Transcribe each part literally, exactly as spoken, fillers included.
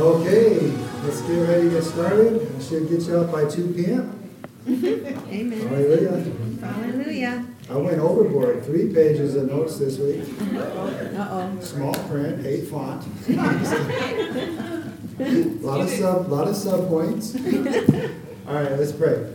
Okay, let's get ready to get started. I should get you up by two p.m. Amen. Hallelujah. Hallelujah. I went overboard. Three pages of notes this week. Uh-oh. Small print, eight font. A lot of sub, lot of sub points. All right, let's pray.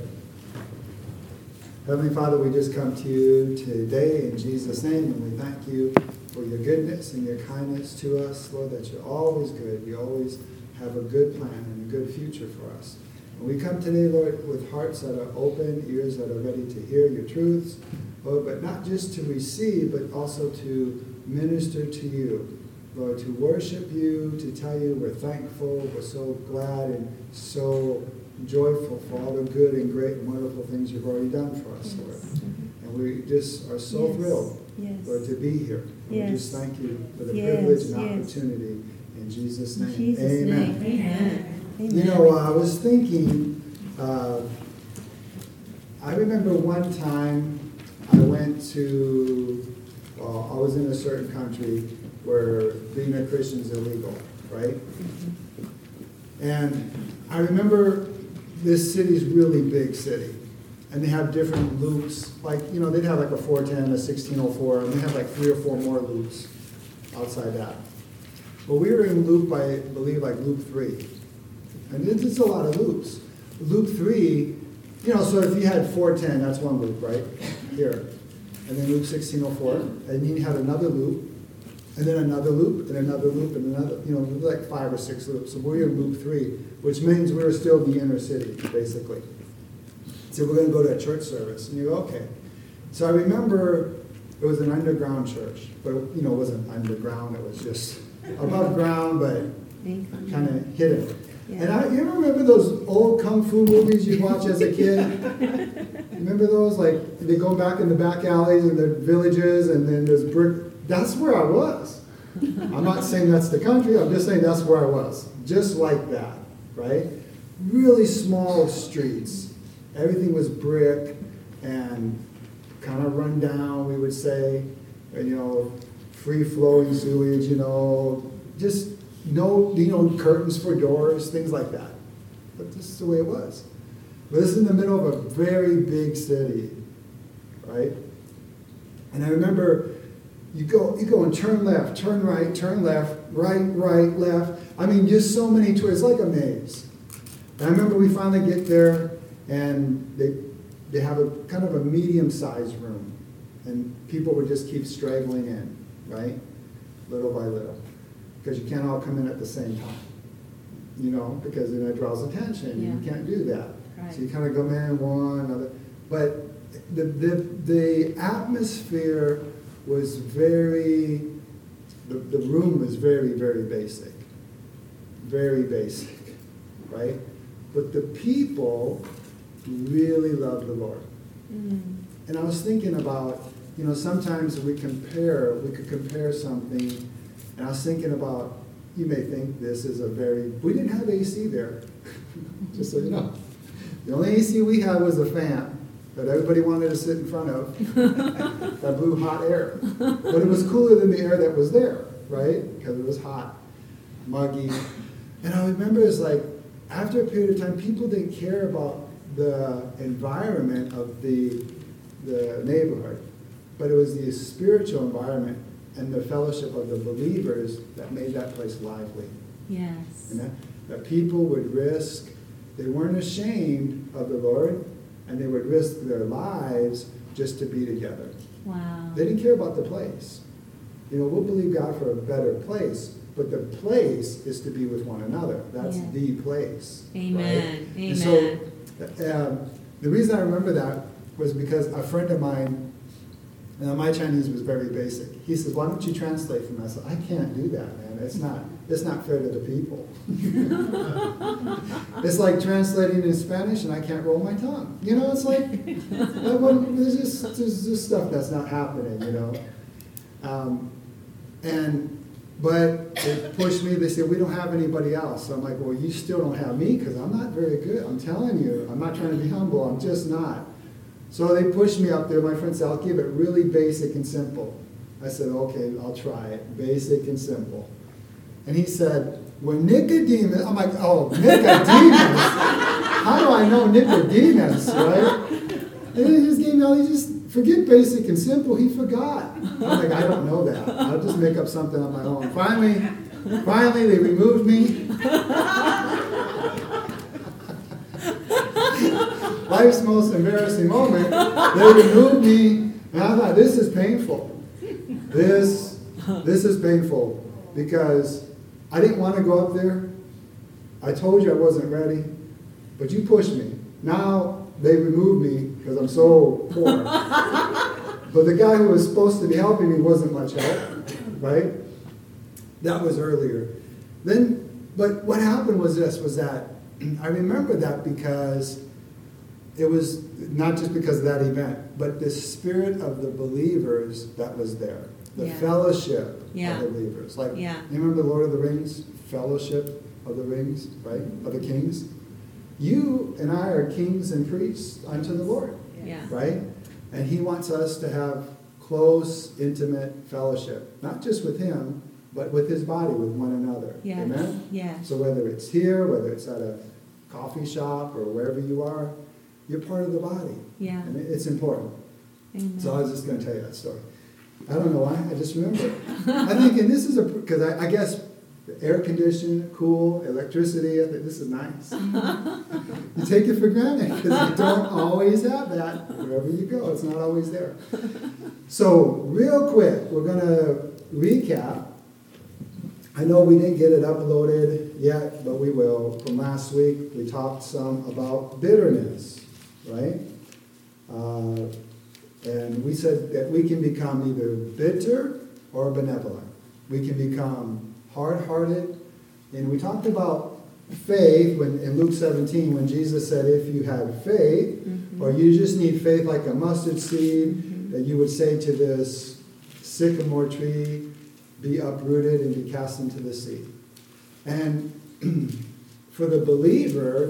Heavenly Father, we just come to you today in Jesus' name, and we thank you for your goodness and your kindness to us, Lord, that you're always good. You always have a good plan and a good future for us. And we come today, Lord, with hearts that are open, ears that are ready to hear your truths, Lord, but not just to receive, but also to minister to you. Lord, to worship you, to tell you we're thankful, we're so glad and so joyful for all the good and great and wonderful things you've already done for us, yes. Lord. And we just are so yes. thrilled, yes. Lord, to be here. And yes. we just thank you for the yes. privilege and yes. opportunity. In Jesus' name, in Jesus amen. Name. Amen. Amen. You know, uh, I was thinking, uh, I remember one time I went to, uh, I was in a certain country where being a Christian is illegal, right? Mm-hmm. And I remember this city's really big city, and they have different loops. Like, you know, they'd have like a four ten, a sixteen oh four, and they have like three or four more loops outside that. Well, we were in loop, I believe, like loop three. And it's, it's a lot of loops. Loop three, you know, so if you had four ten, that's one loop, right? Here. And then loop sixteen oh four, and you had another loop, and then another loop, and another loop, and another, you know, like five or six loops. So we're in loop three, which means we're still in the inner city, basically. So we're going to go to a church service. And you go, okay. So I remember it was an underground church, but, you know, it wasn't underground. It was just above ground, but kind of hidden. Yeah. And I, you remember those old kung fu movies you watch as a kid? Remember those? Like, they go back in the back alleys and the villages, and then there's brick. That's where I was. I'm not saying that's the country. I'm just saying that's where I was. Just like that, right? Really small streets. Everything was brick and kind of run down, we would say. And, you know, free-flowing sewage, you know, just no, you know, curtains for doors, things like that. But this is the way it was. But this is in the middle of a very big city, right? And I remember you go, you go and turn left, turn right, turn left, right, right, left. I mean, just so many tours, like a maze. And I remember we finally get there, and they they have a kind of a medium-sized room, and people would just keep straggling in, right, little by little, because you can't all come in at the same time, you know, because then it draws attention. Yeah. You can't do that. Right. So you kind of go in one, another. But the the the atmosphere was very, the, the room was very, very basic. Very basic, right? But the people really loved the Lord. Mm. And I was thinking about, you know, sometimes we compare, we could compare something, and I was thinking about, you may think this is a very, we didn't have A C there, just so you know. The only A C we had was a fan that everybody wanted to sit in front of, that blew hot air. But it was cooler than the air that was there, right? Because it was hot, muggy. And I remember it's like, after a period of time, people didn't care about the environment of the, the neighborhood, but it was the spiritual environment and the fellowship of the believers that made that place lively. Yes. And that, that people would risk, they weren't ashamed of the Lord, and they would risk their lives just to be together. Wow. They didn't care about the place. You know, we'll believe God for a better place, but the place is to be with one another. That's yeah. the place. Amen. Right? Amen. And so um, the reason I remember that was because a friend of mine, and my Chinese was very basic. He says, "Why don't you translate for me?" I said, "I can't do that, man. It's not. It's not fair to the people." It's like translating in Spanish, and I can't roll my tongue. You know, it's like, like when, there's just there's just stuff that's not happening. You know, um, and but they pushed me. They said, "We don't have anybody else." So I'm like, "Well, you still don't have me because I'm not very good. I'm telling you, I'm not trying to be humble. I'm just not." So they pushed me up there. My friend said, "I'll keep it really basic and simple." I said, "Okay, I'll try it. Basic and simple." And he said, when Nicodemus, I'm like, oh, Nicodemus? How do I know Nicodemus, right? And he just gave me all, he just, forget basic and simple, he forgot. I'm like, I don't know that. I'll just make up something on my own. Finally, finally, they removed me. Life's most embarrassing moment. They removed me, and I thought, this is painful. This, this is painful because I didn't want to go up there. I told you I wasn't ready, but you pushed me. Now they removed me because I'm so poor. But the guy who was supposed to be helping me wasn't much help, right? That was earlier. Then, but what happened was this, was that I remember that because it was not just because of that event, but the spirit of the believers that was there. The Yeah. fellowship Yeah. of the believers. Like, Yeah. you remember the Lord of the Rings? Fellowship of the Rings, right? Of the kings. You and I are kings and priests unto the Lord, Yeah. right? And he wants us to have close, intimate fellowship, not just with him, but with his body, with one another. Yes. Amen? Yes. So whether it's here, whether it's at a coffee shop or wherever you are, you're part of the body. Yeah. And it's important. Amen. So I was just going to tell you that story. I don't know why, I just remember it. I think, and this is a, because I, I guess air conditioning, cool, electricity, I think this is nice. You take it for granted because you don't always have that. Wherever you go, it's not always there. So real quick, we're going to recap. I know we didn't get it uploaded yet, but we will. From last week, we talked some about bitterness, right? Uh, and we said that we can become either bitter or benevolent. We can become hard-hearted. And we talked about faith when in Luke seventeen, when Jesus said, if you have faith, mm-hmm. or you just need faith like a mustard seed, mm-hmm. that you would say to this sycamore tree, be uprooted and be cast into the sea. And for the believer,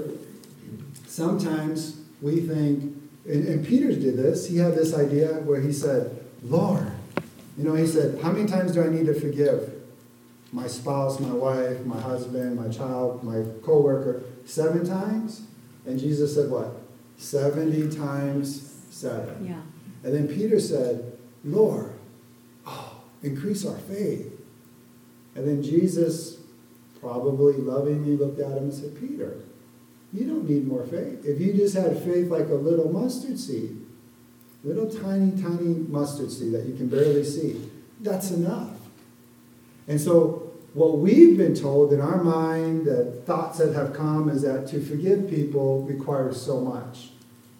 sometimes we think, and, and Peter did this, he had this idea where he said, Lord, you know, he said, how many times do I need to forgive my spouse, my wife, my husband, my child, my coworker? Seven times? And Jesus said what? seventy times seven. Yeah. And then Peter said, Lord, increase our faith. And then Jesus probably lovingly looked at him and said, Peter, you don't need more faith. If you just had faith like a little mustard seed, little tiny, tiny mustard seed that you can barely see, that's enough. And so what we've been told in our mind, the thoughts that have come, is that to forgive people requires so much.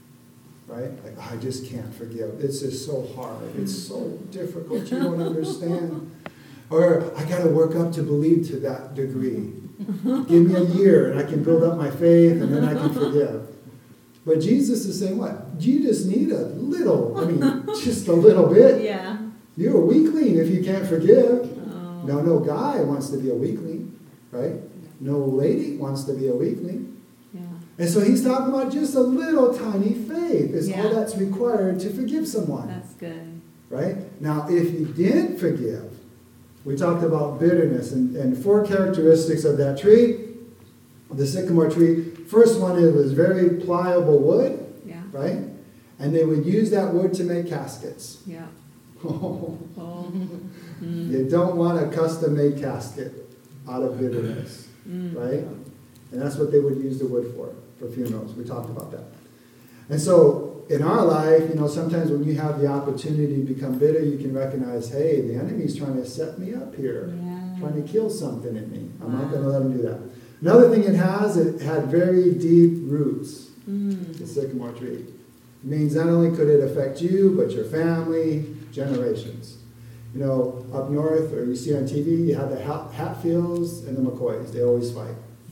Right? Like, I just can't forgive. It's just so hard. It's so difficult. You don't understand. Or I got to work up to believe to that degree. Give me a year and I can build up my faith and then I can forgive. But Jesus is saying what? You just need a little, I mean, just a little bit. Yeah. You're a weakling if you can't forgive. Oh. No, no guy wants to be a weakling, right? No lady wants to be a weakling. And so he's talking about just a little tiny faith is Yeah. all that's required to forgive someone. That's good. Right? Now, if you didn't forgive, we talked about bitterness and, and four characteristics of that tree, the sycamore tree. First one, it was very pliable wood, Yeah. right? And they would use that wood to make caskets. Yeah. Oh, Oh. you don't want a custom-made casket out of bitterness, Mm. right? And that's what they would use the wood for, for funerals. We talked about that. And so in our life, you know, sometimes when you have the opportunity to become bitter, you can recognize, hey, the enemy's trying to set me up here, Yeah. trying to kill something in me. I'm Wow. not going to let him do that. Another thing it has, it had very deep roots, Mm. the sycamore tree. It means not only could it affect you, but your family, generations. You know, up north, or you see on T V, you have the Hat- Hatfields and the McCoys. They always fight.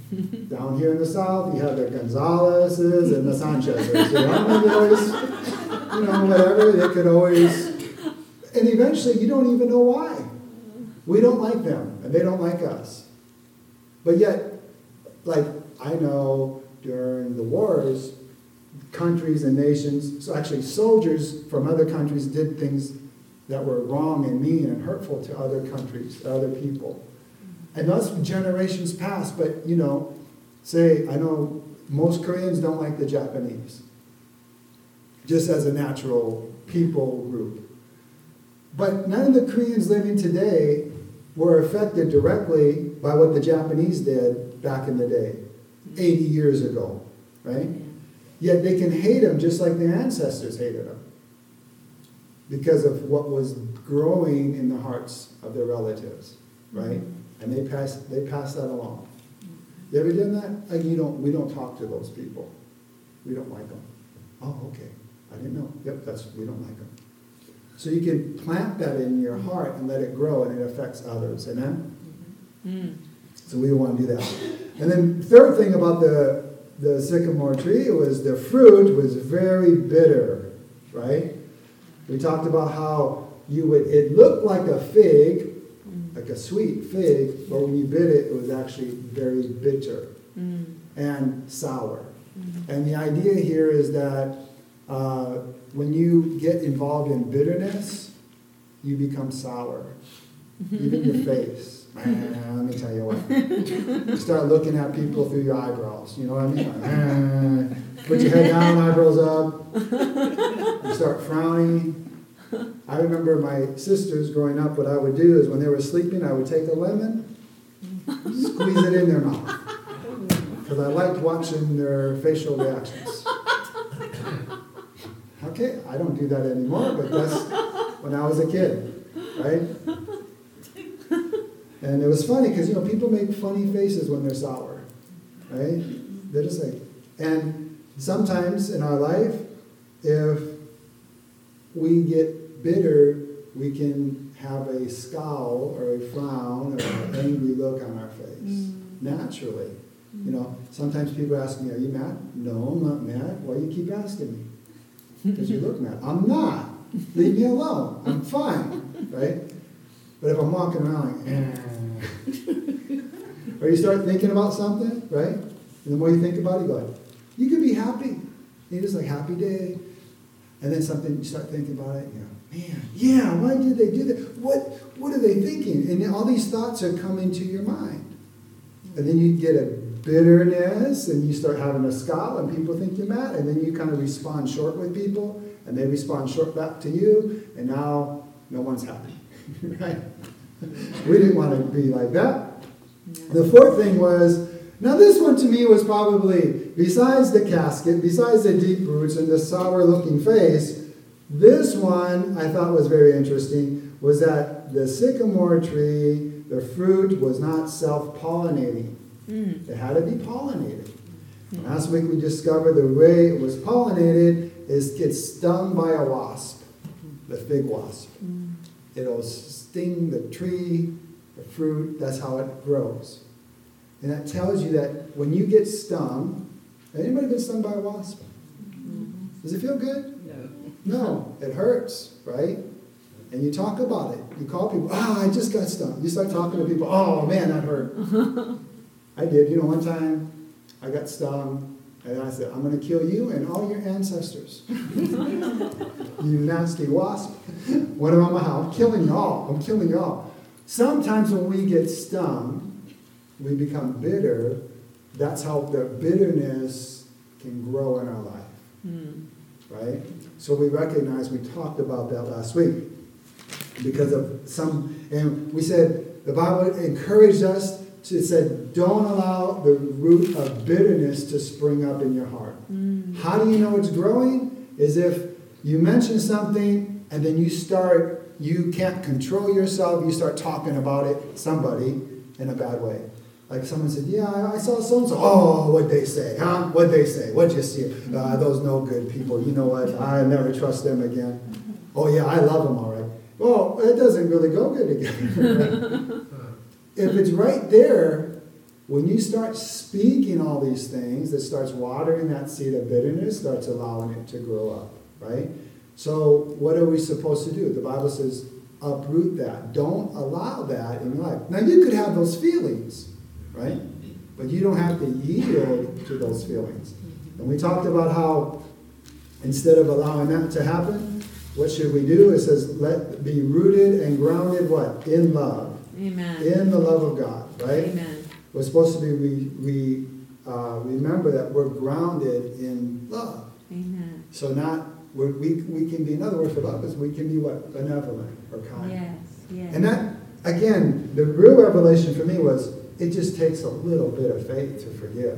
Down here in the south, you have the Gonzaleses and the Sanchezes. You know, they always, you know, whatever. They could always, and eventually you don't even know why. We don't like them, and they don't like us. But yet, like I know during the wars, countries and nations, so actually soldiers from other countries did things that were wrong and mean and hurtful to other countries, other people. And that's generations past, but you know, say, I know most Koreans don't like the Japanese, just as a natural people group. But none of the Koreans living today were affected directly by what the Japanese did back in the day, eighty years ago, right? Yet they can hate them just like their ancestors hated them because of what was growing in the hearts of their relatives, right? And they pass they pass that along. You ever done that? Like you don't. We don't talk to those people. We don't like them. Oh, okay. I didn't know. Yep, that's we don't like them. So you can plant that in your heart and let it grow, and it affects others. Amen? Mm. So we don't want to do that. And then the third thing about the, the sycamore tree was the fruit was very bitter, right? We talked about how you would, it looked like a fig, like a sweet fig, but when you bit it, it was actually very bitter mm. and sour. Mm. And the idea here is that uh, when you get involved in bitterness, you become sour. Even your face. Man, let me tell you what. You start looking at people through your eyebrows. You know what I mean? Like, put your head down, eyebrows up. You start frowning. I remember my sisters growing up, what I would do is when they were sleeping, I would take a lemon, squeeze it in their mouth. Because I liked watching their facial reactions. Okay, I don't do that anymore, but that's when I was a kid, right? And it was funny because, you know, people make funny faces when they're sour, right? They're just like, and sometimes in our life, if we get bitter, we can have a scowl or a frown or an angry look on our face, mm. naturally. Mm. You know, sometimes people ask me, are you mad? No, I'm not mad. Why do you keep asking me? Because you look mad. I'm not. Leave me alone. I'm fine, right? But if I'm walking around like, eh. Or you start thinking about something, right? And the more you think about it, you go, you could be happy. You just like, happy day. And then something, you start thinking about it, you go, man, yeah, why did they do that? What, what are they thinking? And all these thoughts are coming to your mind. And then you get a bitterness, and you start having a scowl, and people think you're mad, and then you kind of respond short with people, and they respond short back to you, and now no one's happy, right? We didn't want to be like that. The fourth thing was, now this one to me was probably, besides the casket, besides the deep roots and the sour-looking face, this one I thought was very interesting, was that the sycamore tree, the fruit was not self-pollinating. Mm. It had to be pollinated. Mm. Last week we discovered the way it was pollinated is gets stung by a wasp, the fig wasp. Mm. It'll sting the tree, the fruit, that's how it grows. And that tells you that when you get stung, anybody been stung by a wasp? Mm. Does it feel good? No. No, it hurts, right? And you talk about it. You call people, ah, oh, I just got stung. You start talking to people, oh man, that hurt. I did. You know, one time I got stung, and I said, I'm going to kill you and all your ancestors. You nasty wasp. Went around my house, killing you all. I'm killing you all. Sometimes when we get stung, we become bitter. That's how the bitterness can grow in our life. Mm. Right? So we recognize, we talked about that last week. Because of some, and we said, the Bible encouraged us, it said, don't allow the root of bitterness to spring up in your heart. Mm. How do you know it's growing? Is if you mention something and then you start, you can't control yourself, you start talking about it, somebody, in a bad way. Like someone said, yeah, I saw so-and-so. Oh, what'd they say, huh? What'd they say? What'd you see? Uh, those no good people. You know what? I never trust them again. Oh, yeah, I love them all right. Well, it doesn't really go good together. Right? If it's right there, when you start speaking all these things, that starts watering that seed of bitterness, starts allowing it to grow up, right? So what are we supposed to do? The Bible says, uproot that. Don't allow that in your life. Now, you could have those feelings, right? But you don't have to yield to those feelings. And we talked about how instead of allowing that to happen, what should we do? It says, let be rooted and grounded, what? In love. Amen. In the love of God. right? Amen. We're supposed to be, we, we uh, remember that we're grounded in love. Amen. So not, we're, we, we can be, in other words, for love is we can be what? Benevolent or kind. Yes, yes. And that, again, the real revelation for me was, it just takes a little bit of faith to forgive.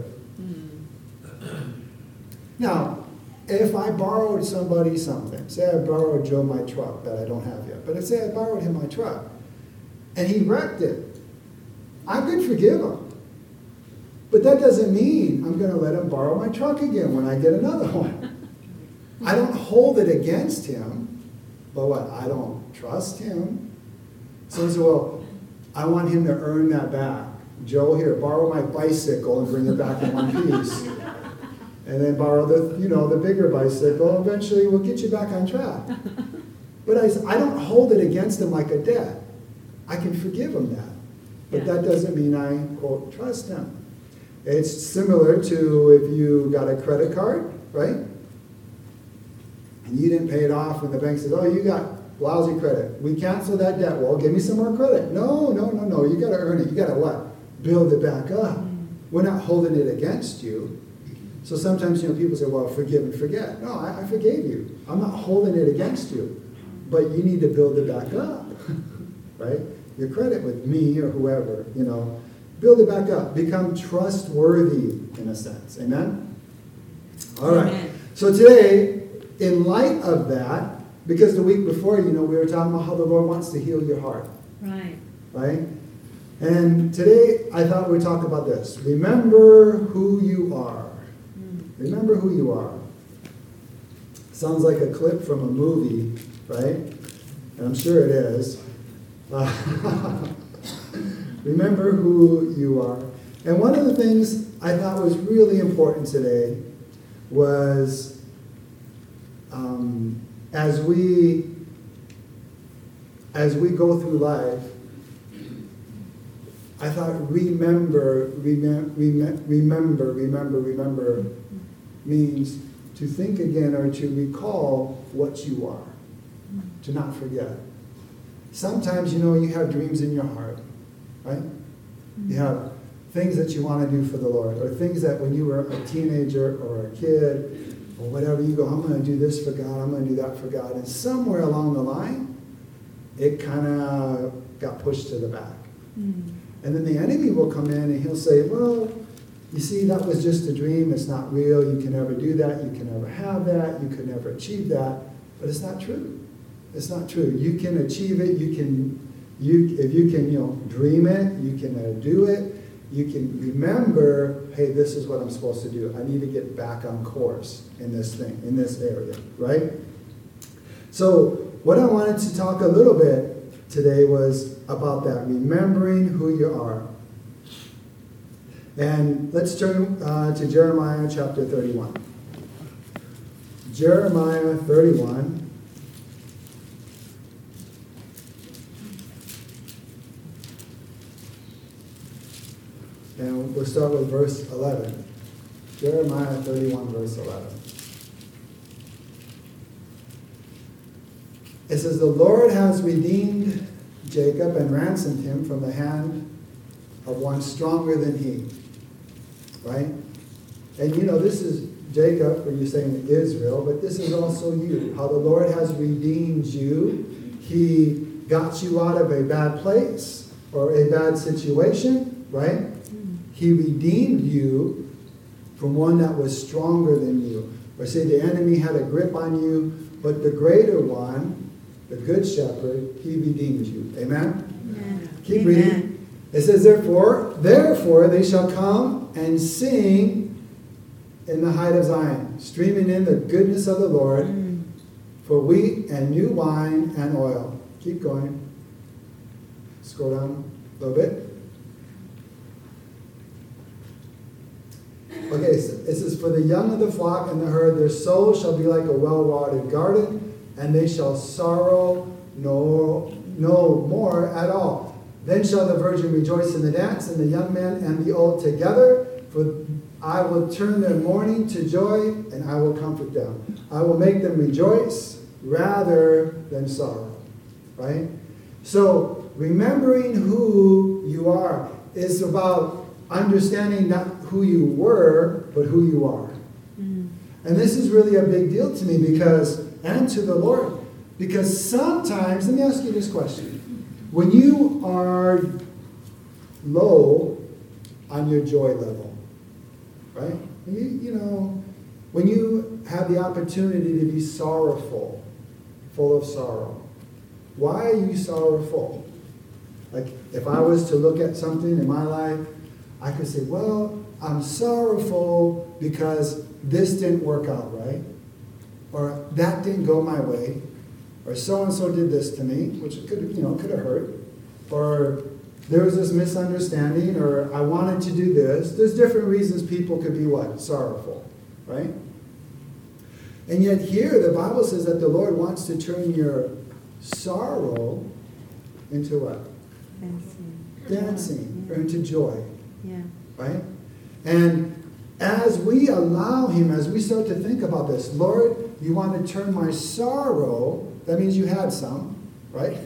Mm. Now, if I borrowed somebody something, say I borrowed Joe my truck that I don't have yet, but let's say I borrowed him my truck, and he wrecked it, I could forgive him. But that doesn't mean I'm going to let him borrow my truck again when I get another one. I don't hold it against him, but what? I don't trust him. So I say, well, I want him to earn that back. Joe, here, borrow my bicycle and bring it back in one piece. And then borrow the, you know, the bigger bicycle. Eventually, we'll get you back on track. But I, I don't hold it against him like a debt. I can forgive him that. But Yeah. that doesn't mean I, quote, trust him. It's similar to if you got a credit card, right? And you didn't pay it off, and the bank says, oh, you got lousy credit. We cancel that debt. Well, give me some more credit. No, no, no, no. You got to earn it. You got to what? Build it back up. Mm. We're not holding it against you. So sometimes, you know, people say, well, forgive and forget. No, I, I forgave you. I'm not holding it against you. But you need to build it back up, right? Your credit with me or whoever, you know, build it back up. Become trustworthy in a sense. Amen? All right. Amen. So today, in light of that, because the week before, you know, we were talking about how the Lord wants to heal your heart, Right. right? And today, I thought we'd talk about this. Remember who you are. Mm. Remember who you are. Sounds like a clip from a movie, right? And I'm sure it is. Uh, remember who you are. And one of the things I thought was really important today was um, as we as we go through life, I thought remember, remem- remem- remember, remember, remember means to think again or to recall what you are, to not forget. Sometimes, you know, you have dreams in your heart, right? You have things that you want to do for the Lord, or things that when you were a teenager or a kid or whatever, you go, I'm going to do this for God, I'm going to do that for God. And somewhere along the line, it kind of got pushed to the back. Mm. And then the enemy will come in and he'll say, well, you see, that was just a dream. It's not real. You can never do that. You can never have that. You could never achieve that. But it's not true. It's not true. You can achieve it. You can, you if you can, you know, dream it. You can uh, do it. You can remember, hey, this is what I'm supposed to do. I need to get back on course in this thing, in this area, right? So what I wanted to talk a little bit today was about that, remembering who you are. And let's turn uh, to Jeremiah chapter thirty-one. Jeremiah thirty-one. And we'll start with verse eleven. Jeremiah thirty-one, verse eleven. It says, the Lord has redeemed Jacob and ransomed him from the hand of one stronger than he. Right? And you know, this is Jacob, or you're saying Israel, but this is also you. How the Lord has redeemed you. He got you out of a bad place or a bad situation, right? He redeemed you from one that was stronger than you. Or say the enemy had a grip on you, but the greater one, the good shepherd, he redeemed you. Amen? Amen. Keep Amen. reading. It says, therefore, therefore they shall come and sing in the height of Zion, streaming in the goodness of the Lord, Mm. for wheat and new wine and oil. Keep going. Scroll down a little bit. Okay, so it says, for the young of the flock and the herd, their soul shall be like a well-watered garden, and they shall sorrow no, no more at all. Then shall the virgin rejoice in the dance, and the young men and the old together, for I will turn their mourning to joy, and I will comfort them. I will make them rejoice rather than sorrow. Right? So, remembering who you are. is about understanding not who you were, but who you are. Mm. And this is really a big deal to me because, and to the Lord, because sometimes, let me ask you this question. When you are low on your joy level, right? You, you know, when you have the opportunity to be sorrowful, full of sorrow, why are you sorrowful? Like, if I was to look at something in my life, I could say, well, I'm sorrowful because this didn't work out right, or that didn't go my way, or so-and-so did this to me, which could have, you know, could have hurt, or there was this misunderstanding, or I wanted to do this. There's different reasons people could be what? Sorrowful, right? And yet here, the Bible says that the Lord wants to turn your sorrow into what? Dancing. Dancing, Yeah. or into joy, Yeah. right? And as we allow Him, as we start to think about this, Lord, you want to turn my sorrow, that means you had some, right?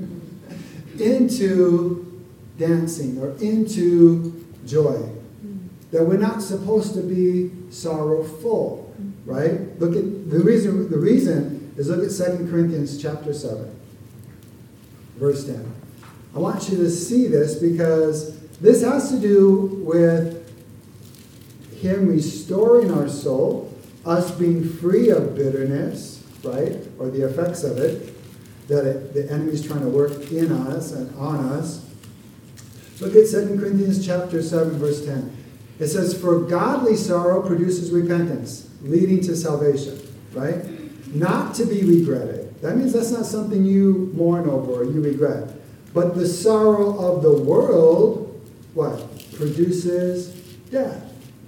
into dancing or into joy. Mm. That we're not supposed to be sorrowful, right? Look at the reason. The reason is look at Second Corinthians chapter seven, verse ten. I want you to see this because this has to do with Him restoring our soul, us being free of bitterness, right, or the effects of it, that it, the enemy's trying to work in us and on us. Look at Second Corinthians chapter seven, verse ten. It says, for godly sorrow produces repentance, leading to salvation, right? Not to be regretted. That means that's not something you mourn over or you regret. But the sorrow of the world, what? Produces death.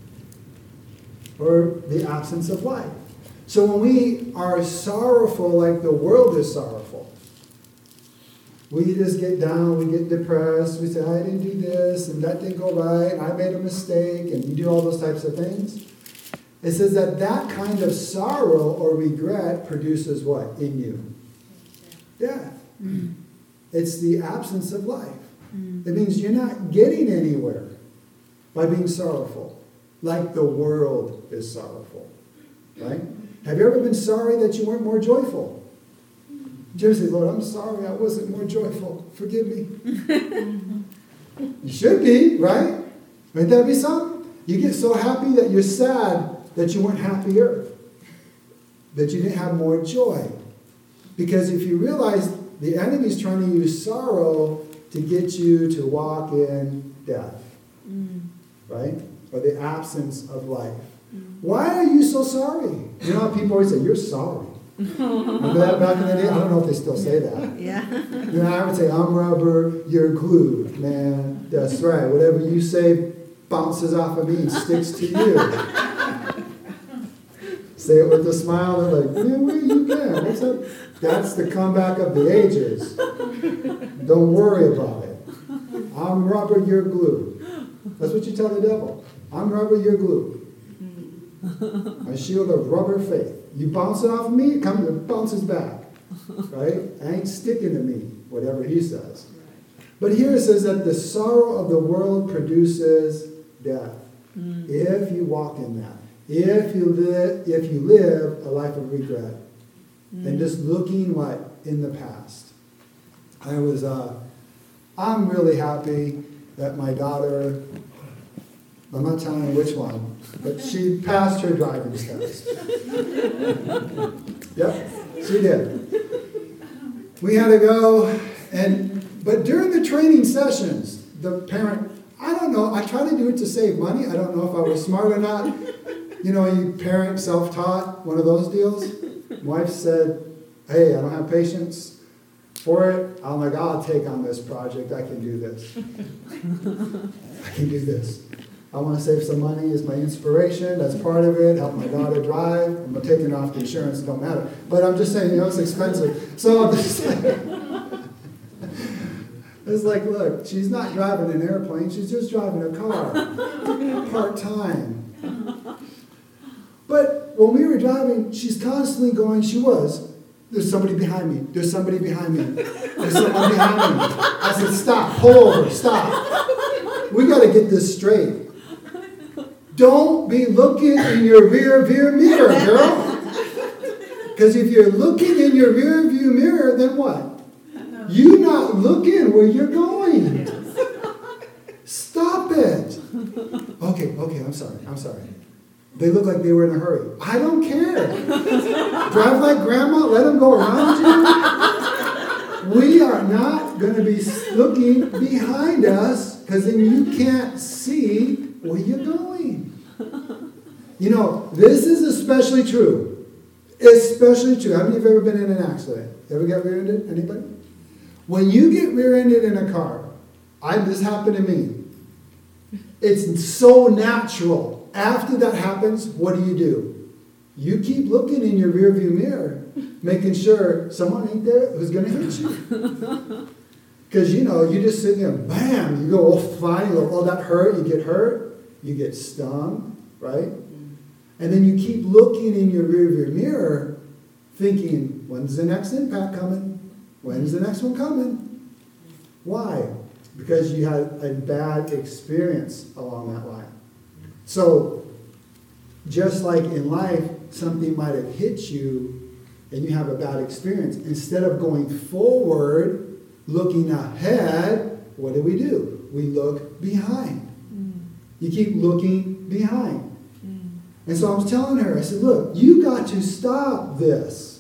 Or the absence of life. So when we are sorrowful like the world is sorrowful, we just get down, we get depressed, we say, I didn't do this, and that didn't go right, and I made a mistake, and you do all those types of things. It says that that kind of sorrow or regret produces what in you? Death. Mm. It's the absence of life. Mm. It means you're not getting anywhere by being sorrowful, like the world is sorrowful, right? Have you ever been sorry that you weren't more joyful? Did you ever say, Lord, I'm sorry I wasn't more joyful. Forgive me. You should be, right? Wouldn't that be something? You get so happy that you're sad that you weren't happier, that you didn't have more joy. Because if you realize the enemy's trying to use sorrow to get you to walk in death, Mm. right? Or the absence of life. Mm. Why are you so sorry? You know how people always say, you're sorry. Remember that back in the day? I don't know if they still say that. Yeah. You know, I would say, I'm rubber, you're glue. Man, that's right. Whatever you say bounces off of me and sticks to you. Say it with a smile. They're like, yeah, well, you can. What's up? That's the comeback of the ages. Don't worry about it. I'm rubber, you're glue. That's what you tell the devil. I'm rubber, you're glue. A shield of rubber faith. You bounce it off of me, it comes, it bounces back. Right? It ain't sticking to me, whatever he says. But here it says that the sorrow of the world produces death. Mm. If you walk in that. If you live, if you live a life of regret. Mm. And just looking what? In the past. I was, uh, I'm really happy that my daughter, I'm not telling you which one, but she passed her driving test. Yep, she did. We had to go, and but during the training sessions, the parent, I don't know, I tried to do it to save money. I don't know if I was smart or not. You know, you parent self-taught, one of those deals. Wife said, hey, I don't have patience for it. I'm like, I'll take on this project. I can do this. I can do this. I want to save some money. It's my inspiration. That's part of it. Help my daughter drive. I'm taking off the insurance. It don't matter. But I'm just saying, you know, it's expensive. So I'm just like, it's like, look, she's not driving an airplane. She's just driving a car. Part-time. But when we were driving, she's constantly going, she was, there's somebody behind me. There's somebody behind me. There's someone behind me. I said, stop. Pull over. Stop. we got to get this straight. Don't be looking in your rear view mirror, girl. Because if you're looking in your rear view mirror, then what? You're not looking where you're going. Stop it. Okay, okay, I'm sorry, I'm sorry. They look like they were in a hurry. I don't care. Drive like grandma, let them go around you. We are not going to be looking behind us because then you can't see where you're going. You know, this is especially true. Especially true. How many of you have ever been in an accident? Ever get rear-ended? Anybody? When you get rear-ended in a car, I, this happened to me. It's so natural. After that happens, what do you do? You keep looking in your rearview mirror, making sure someone ain't there who's going to hit you. Because, you know, you just sit there, bam, you go all flying, you go, oh, that hurt, you get hurt, you get stung, right? And then you keep looking in your rearview mirror, thinking, when's the next impact coming? When's the next one coming? Why? Because you had a bad experience along that line. So, just like in life, something might have hit you and you have a bad experience. Instead of going forward, looking ahead, what do we do? We look behind. Mm. You keep looking behind. Mm. And so I was telling her, I said, look, you got to stop this.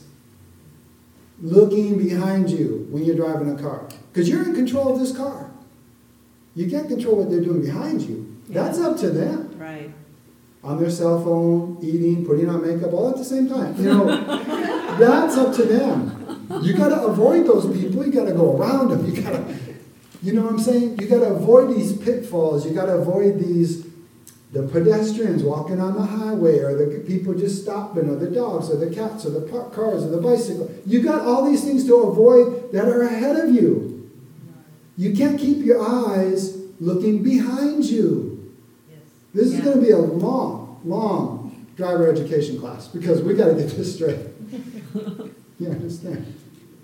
Looking behind you when you're driving a car. Because you're in control of this car. You can't control what they're doing behind you. Yeah. That's up to them. Right. On their cell phone, eating, putting on makeup, all at the same time. You know, that's up to them. You got to avoid those people. You got to go around them. You got to, you know what I'm saying? You got to avoid these pitfalls. You got to avoid these, the pedestrians walking on the highway, or the people just stopping, or the dogs, or the cats, or the parked cars, or the bicycle. You got all these things to avoid that are ahead of you. You can't keep your eyes looking behind you. Yes. This is yeah. going to be a long, long driver education class because we got to get this straight. You understand?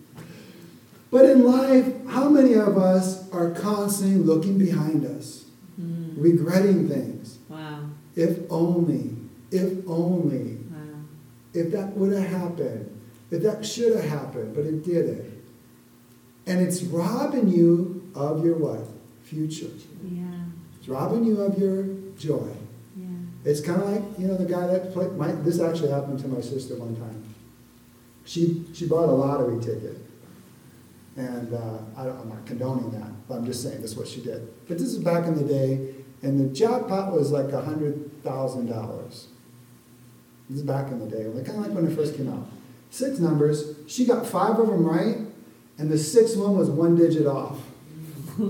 But in life, how many of us are constantly looking behind us, mm. regretting things? Wow. If only, if only, wow. if that would have happened, if that should have happened, but it didn't. And it's robbing you of your what? Future. Yeah. It's robbing you of your joy. Yeah. It's kind of like, you know, the guy that played, my, this actually happened to my sister one time. She she bought a lottery ticket. And uh, I don't, I'm not condoning that, but I'm just saying that's what she did. But this is back in the day, and the jackpot was like one hundred thousand dollars. This is back in the day, kind of like when it first came out. Six numbers. She got five of them right, and the sixth one was one digit off. I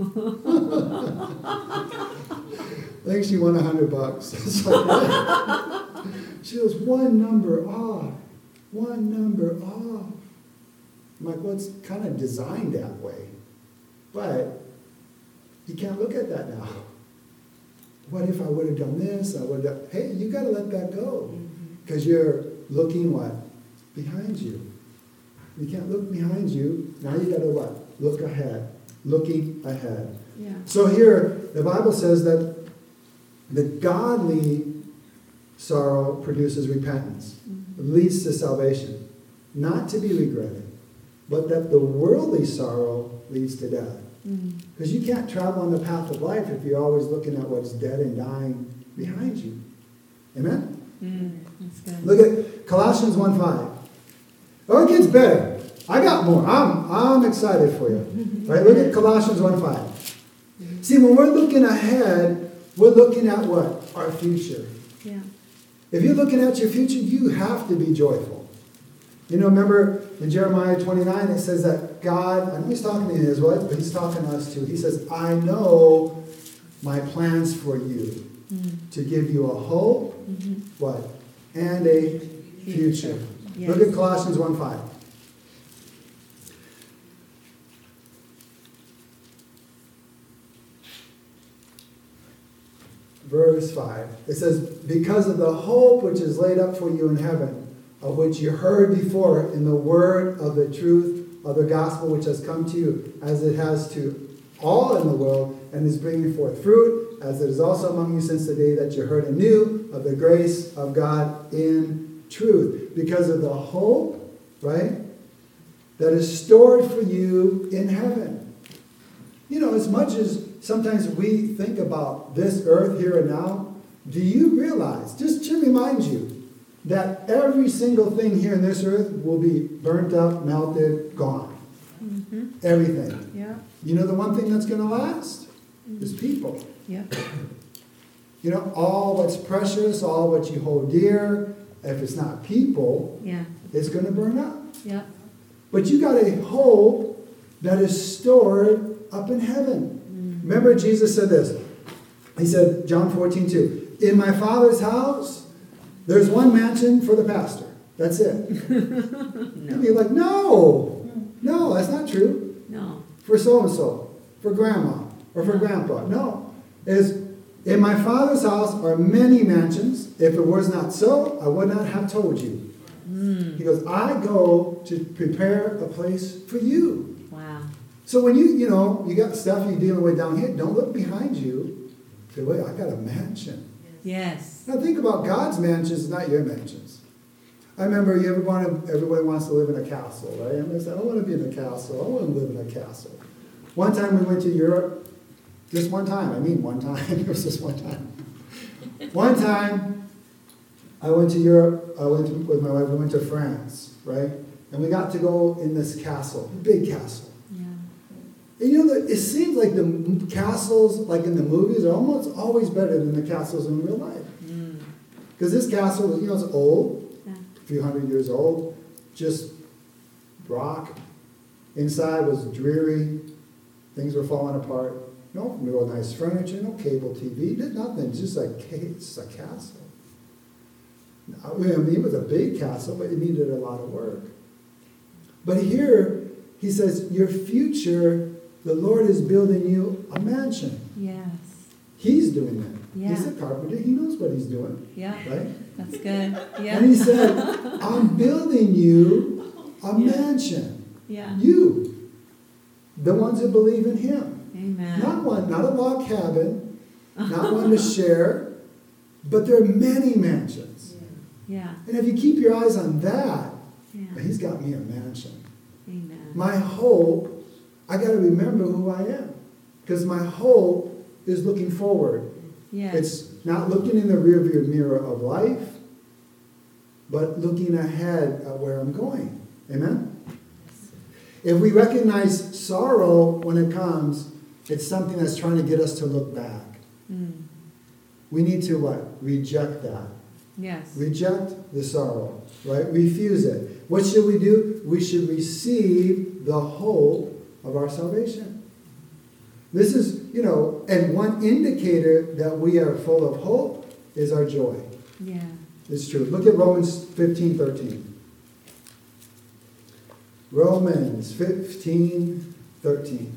think she won a hundred bucks. It's like, what? She goes, one number off. One number off. I'm like, well, it's kind of designed that way. But you can't look at that now. What if I would have done this? I would have. Hey, you got to let that go. Because you're looking what? Behind you. You can't look behind you. Now you got to what? Look ahead. Looking ahead. Yeah. So here, the Bible says that the godly sorrow produces repentance. Mm-hmm. It leads to salvation. Not to be regretted, but that the worldly sorrow leads to death. Because mm-hmm. you can't travel on the path of life if you're always looking at what's dead and dying behind you. Amen? Mm, that's good. Look at Colossians one five. Oh, it gets better. I got more. I'm, I'm excited for you. Right? Look at Colossians one five. See, when we're looking ahead, we're looking at what? Our future. Yeah. If you're looking at your future, you have to be joyful. You know, remember in Jeremiah twenty-nine, it says that God, I know he's talking to Israel, but he's talking to us too. He says, I know my plans for you mm. to give you a hope, mm-hmm. what? And a future. future. Yes. Look at Colossians one five. Verse five. It says, because of the hope which is laid up for you in heaven, of which you heard before in the word of the truth of the gospel which has come to you, as it has to all in the world, and is bringing forth fruit, as it is also among you since the day that you heard and knew of the grace of God in truth. Because of the hope, right, that is stored for you in heaven. You know, as much as sometimes we think about this earth here and now, do you realize, just to remind you, that every single thing here in this earth will be burnt up, melted, gone. Mm-hmm. Everything. Yeah. You know the one thing that's going to last? Is people. Yeah. You know, all what's precious, all what you hold dear, if it's not people, Yeah. it's going to burn up. Yeah. But you got a hope that is stored up in heaven. Mm. Remember Jesus said this. He said, John fourteen two, in my Father's house, there's one mansion for the pastor. That's it. No. You'd be like, no, no, that's not true. No. For so-and-so, for grandma, or for No. grandpa. No. It's, in my Father's house are many mansions. If it was not so, I would not have told you. Mm. He goes, I go to prepare a place for you. Wow. So when you, you know, you got stuff you're dealing with down here, don't look behind you. Say, wait, I got a mansion. Yes. Now think about God's mansions, not your mansions. I remember you ever want to, everybody wants to live in a castle, right? And they say, I want to be in a castle. I want to live in a castle. One time we went to Europe. Just one time. I mean one time. It was just one time. One time, I went to Europe. I went to, with my wife. We went to France, right? And we got to go in this castle, big castle. Yeah. And you know, it seems like the castles, like in the movies, are almost always better than the castles in real life. Because this castle was, you know, it's old, Yeah. a few hundred years old, just rock. Inside was dreary. Things were falling apart. No real nice furniture, no cable T V, did nothing. Just like it's a castle. I mean, it was a big castle, but it needed a lot of work. But here, he says, your future, the Lord is building you a mansion. Yes. He's doing that. Yeah. He's a carpenter. He knows what he's doing. Yeah. Right? That's good. Yeah. And he said, I'm building you a Yeah. mansion. Yeah. You. The ones that believe in him. Amen. Not one, not a log cabin, not one to share, but there are many mansions. Yeah. And if you keep your eyes on that, Yeah. he's got me a mansion. Amen. My hope, I got to remember who I am. Because my hope is looking forward. Yes. It's not looking in the rearview mirror of life, but looking ahead at where I'm going. Amen? If we recognize sorrow when it comes, it's something that's trying to get us to look back. Mm. We need to what? Reject that. Yes. Reject the sorrow, right? Refuse it. What should we do? We should receive the hope of our salvation. This is, you know, and one indicator that we are full of hope is our joy. Yeah. It's true. Look at Romans fifteen thirteen. Romans fifteen thirteen.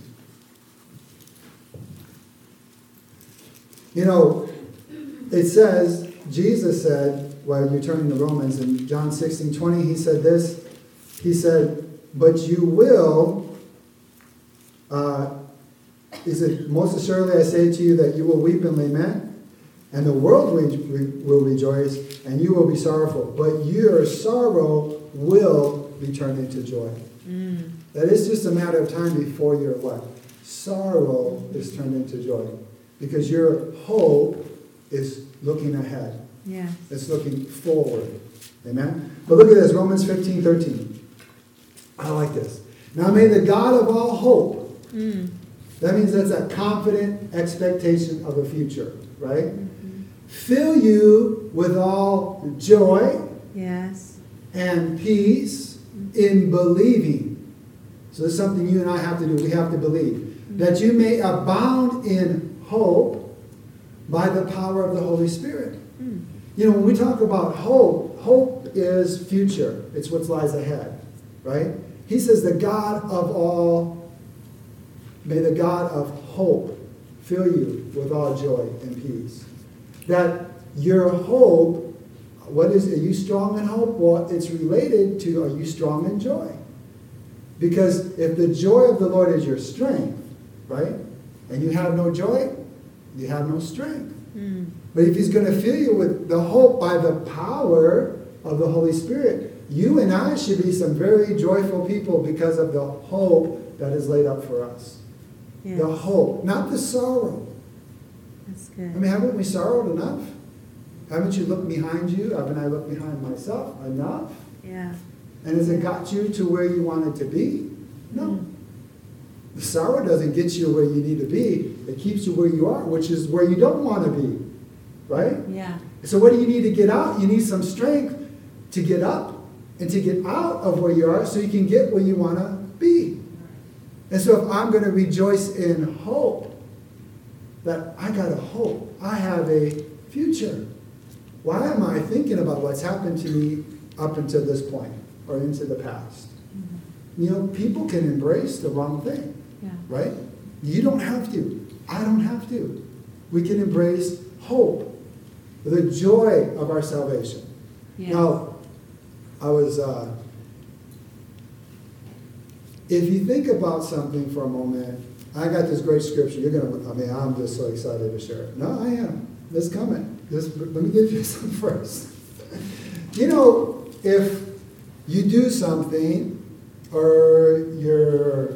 You know, it says, Jesus said, while you're turning to Romans, in John sixteen twenty, he said this. He said, but you will, uh, he said, most assuredly I say to you that you will weep and lament, and the world re- re- will rejoice, and you will be sorrowful. But your sorrow will be turned into joy. Mm. That is just a matter of time before your what? Sorrow is turned into joy. Because your hope is looking ahead. Yes. It's looking forward. Amen? But look at this, Romans fifteen thirteen. I like this. Now may the God of all hope, Mm. that means that's a confident expectation of the future, right? Mm-hmm. Fill you with all joy Yes. and peace in believing. So this is something you and I have to do. We have to believe. Mm-hmm. That you may abound in hope by the power of the Holy Spirit. Mm. You know, when we talk about hope, hope is future. It's what lies ahead, right? He says, the God of all, may the God of hope fill you with all joy and peace. That your hope, what is, are you strong in hope? Well, it's related to, are you strong in joy? Because if the joy of the Lord is your strength, right? And you have no joy, you have no strength. Mm. But if he's going to fill you with the hope by the power of the Holy Spirit, you and I should be some very joyful people because of the hope that is laid up for us. Yes. The hope, not the sorrow. That's good. I mean, haven't we sorrowed enough? Haven't you looked behind you? Haven't I looked behind myself enough? Yeah. And has it got you to where you wanted to be? No. Mm. The sorrow doesn't get you where you need to be. It keeps you where you are, which is where you don't want to be. Right? Yeah. So what do you need to get out? You need some strength to get up and to get out of where you are so you can get where you want to be. And so if I'm going to rejoice in hope, that I got a hope, I have a future. Why am I thinking about what's happened to me up until this point or into the past? Mm-hmm. You know, people can embrace the wrong thing, Yeah. right? You don't have to. I don't have to. We can embrace hope, the joy of our salvation. Yes. Now, I was, uh, if you think about something for a moment, I got this great scripture. You're going to, I mean, I'm just so excited to share it. No, I am. It's coming. This, let me give you some first. You know, if you do something or you're,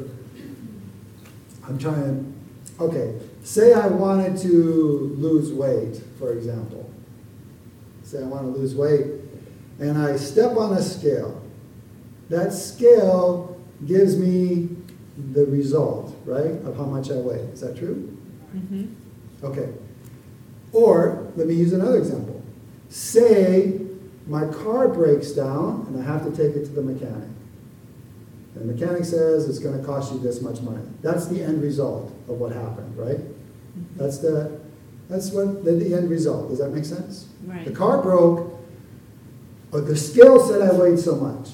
I'm trying, okay, say I wanted to lose weight, for example. Say I want to lose weight, and I step on a scale. That scale gives me the result, right, of how much I weigh. Is that true? Mm-hmm. Okay. Or, let me use another example. Say my car breaks down and I have to take it to the mechanic. And the mechanic says it's going to cost you this much money. That's the end result of what happened, right? Mm-hmm. That's the that's what the, the end result. Does that make sense? Right. The car broke, or the scale said I weighed so much.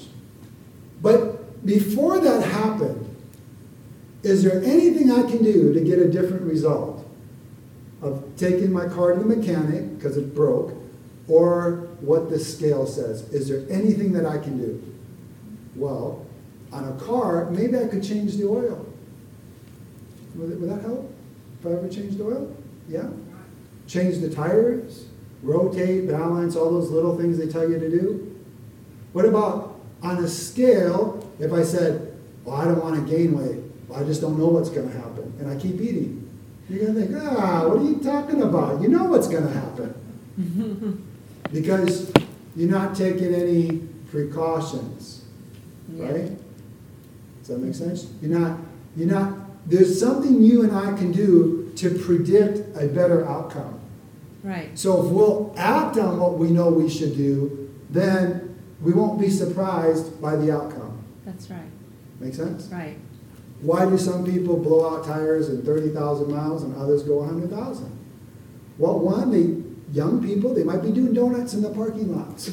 But before that happened, is there anything I can do to get a different result of taking my car to the mechanic because it broke, or what the scale says? Is there anything that I can do? Well, on a car, maybe I could change the oil. Would, it, would that help if I ever changed the oil? Yeah? Change the tires, rotate, balance, all those little things they tell you to do. What about on a scale, if I said, well, I don't want to gain weight, well, I just don't know what's going to happen, and I keep eating. You're going to think, ah, what are you talking about? You know what's going to happen. Because you're not taking any precautions, Yeah. right? Does that make sense? You're not, you're not, there's something you and I can do to predict a better outcome. Right. So if we'll act on what we know we should do, then we won't be surprised by the outcome. That's right. Make sense? Right. Why do some people blow out tires in thirty thousand miles and others go one hundred thousand? Well, one, they, young people, they might be doing donuts in the parking lots.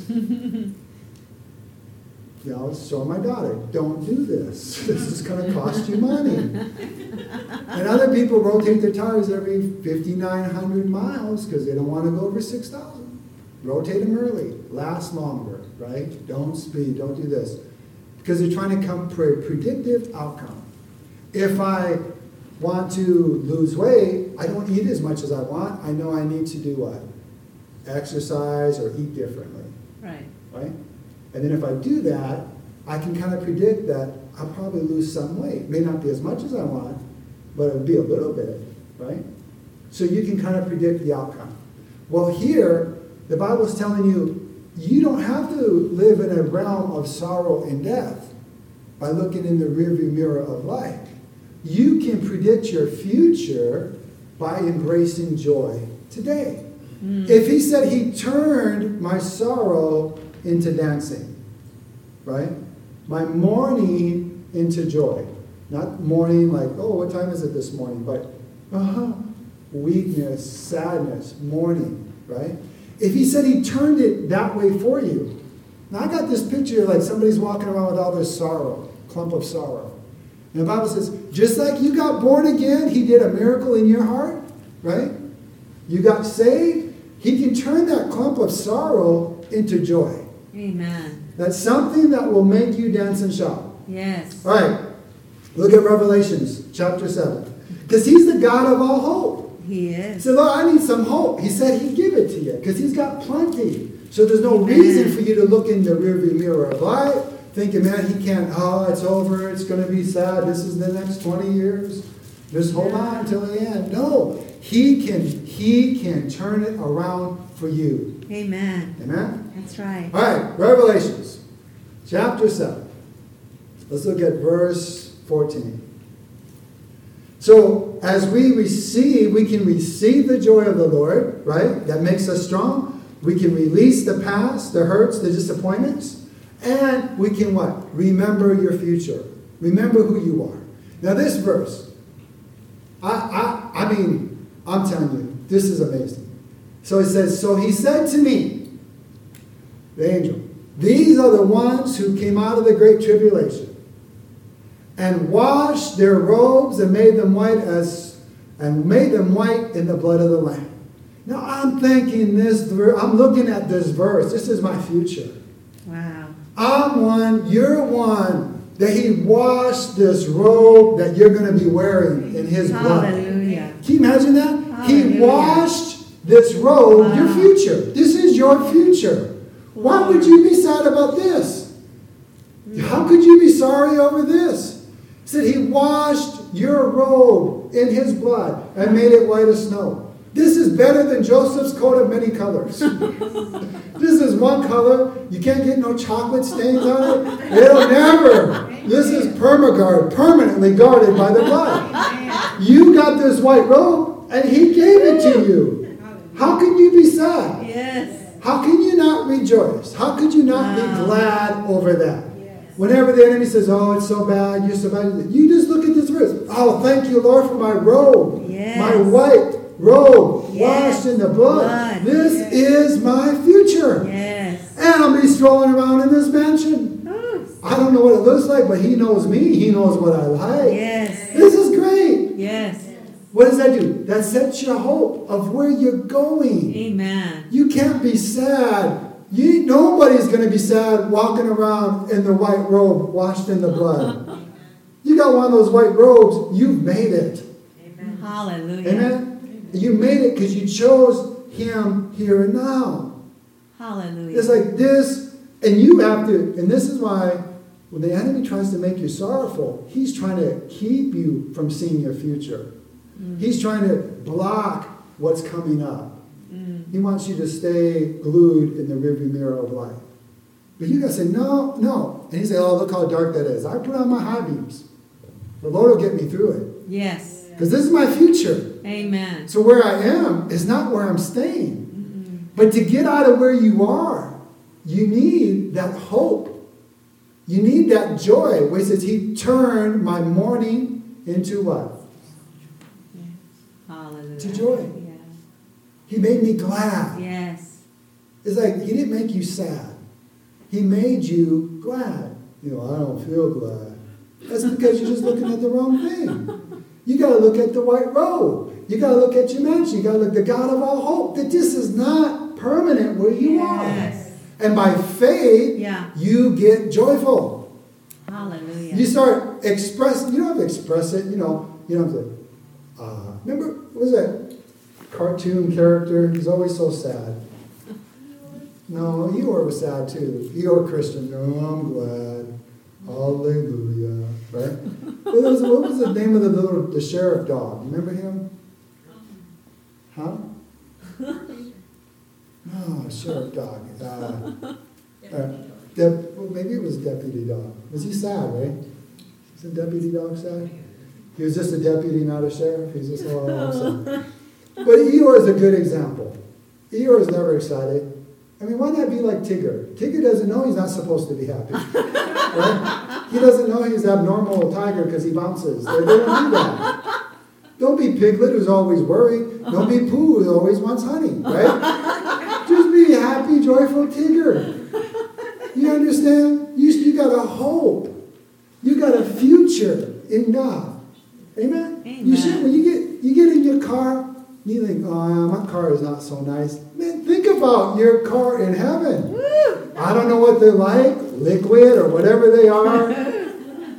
You know, so my daughter, don't do this. This is going to cost you money. And other people rotate their tires every fifty-nine hundred miles because they don't want to go over six thousand. Rotate them early. Last longer, right? Don't speed. Don't do this. Because they're trying to come for a predictive outcome. If I want to lose weight, I don't eat as much as I want. I know I need to do what? Exercise or eat differently. Right. Right? And then if I do that, I can kind of predict that I'll probably lose some weight. It may not be as much as I want, but it'll be a little bit, right? So you can kind of predict the outcome. Well, here, the Bible is telling you, you don't have to live in a realm of sorrow and death by looking in the rearview mirror of life. You can predict your future by embracing joy today. Mm. If he said he turned my sorrow into dancing, right? My mourning into joy. Not mourning like, oh, what time is it this morning? But uh-huh, weakness, sadness, mourning, right? If he said he turned it that way for you. Now I got this picture like somebody's walking around with all this sorrow, clump of sorrow. And the Bible says, just like you got born again, he did a miracle in your heart, right? You got saved, he can turn that clump of sorrow into joy. Amen. That's something that will make you dance and shout. Yes. All right. Look at Revelations chapter seven. Because he's the God of all hope. He He is. said, Lord, I need some hope. He said he'd give it to you because he's got plenty. So there's no reason for you to look in the rearview mirror of life thinking, man, he can't, oh, it's over, it's going to be sad, this is the next twenty years. Just hold on till the end. No, he can, he can turn it around for you. Amen. Amen? That's right. All right, Revelations, chapter seven. Let's look at verse fourteen. So, as we receive, we can receive the joy of the Lord, right? That makes us strong. We can release the past, the hurts, the disappointments. And we can what? Remember your future. Remember who you are. Now this verse, I, I, I mean, I'm telling you, this is amazing. So it says, so he said to me, the angel, these are the ones who came out of the great tribulation and washed their robes and made them white as and made them white in the blood of the Lamb. Now I'm thinking this, I'm looking at this verse. This is my future. Wow. I'm one, you're one, that he washed this robe that you're going to be wearing in his blood. Hallelujah. Can you imagine that? Hallelujah. He washed this robe, Wow. your future. This is your future. Why would you be sad about this? How could you be sorry over this? He said he washed your robe in his blood and made it white as snow. This is better than Joseph's coat of many colors. This is one color. You can't get no chocolate stains on it. It'll never. This is permaguard, permanently guarded by the blood. You got this white robe, and he gave it to you. How can you be sad? Yes. How can you not rejoice? How could you not Wow. be glad over that? Whenever the enemy says, oh, it's so bad, you're so bad, you just look at this verse. Oh, thank you, Lord, for my robe. Yes. My white robe Yes. washed in the blood. Blood. This Yes. is my future. Yes. And I'll be strolling around in this mansion. Oh, I don't know what it looks like, but he knows me. He knows what I like. yes. This is great. Yes. What does that do? That sets your hope of where you're going. Amen. You can't be sad. You, nobody's going to be sad walking around in the white robe washed in the blood. You got one of those white robes, you've made it. Amen. Hallelujah. Amen? You made it because you chose him here and now. Hallelujah. It's like this, and you have to, and this is why when the enemy tries to make you sorrowful, he's trying to keep you from seeing your future. Mm. He's trying to block what's coming up. He wants you to stay glued in the rearview mirror of life. But you got to say, no, no. And he say, oh, look how dark that is. I put on my high beams. The Lord will get me through it. Yes. Because this is my future. Amen. So where I am is not where I'm staying. Mm-hmm. But to get out of where you are, you need that hope. You need that joy. Where he says, he turned my mourning into what? Hallelujah. To joy. He made me glad. Yes. It's like he didn't make you sad. He made you glad. You know, I don't feel glad. That's because you're just looking at the wrong thing. You got to look at the white robe. You got to look at your mansion. You got to look at the God of all hope. That this is not permanent where you Yes. are. And by faith, Yeah. you get joyful. Hallelujah. You start expressing. You don't have to express it. You know, you don't have to. Uh, remember, what was that cartoon character? He's always so sad. No, Eeyore was sad too. Eeyore Christian. Oh, I'm glad. Hallelujah. Right? What was, what was the name of the little the sheriff dog? Remember him? Huh? Oh, sheriff dog. Uh, uh, Dep- well, maybe it was deputy dog. Was he sad, right? Isn't deputy dog sad? He was just a deputy, not a sheriff. He's just all oh, sad. But Eeyore is a good example. Eeyore is never excited. I mean, why not be like Tigger? Tigger doesn't know he's not supposed to be happy. Right? He doesn't know he's abnormal tiger because he bounces. They, they don't do that. Don't be Piglet, who's always worried. Don't be Pooh, who always wants honey. Right? Just be happy, joyful Tigger. You understand? You, you got a hope. You got a future in God. Amen? Amen. You should, when you get you get in your car, you think, oh, my car is not so nice. Man, think about your car in heaven. Woo. I don't know what they're like, liquid or whatever they are.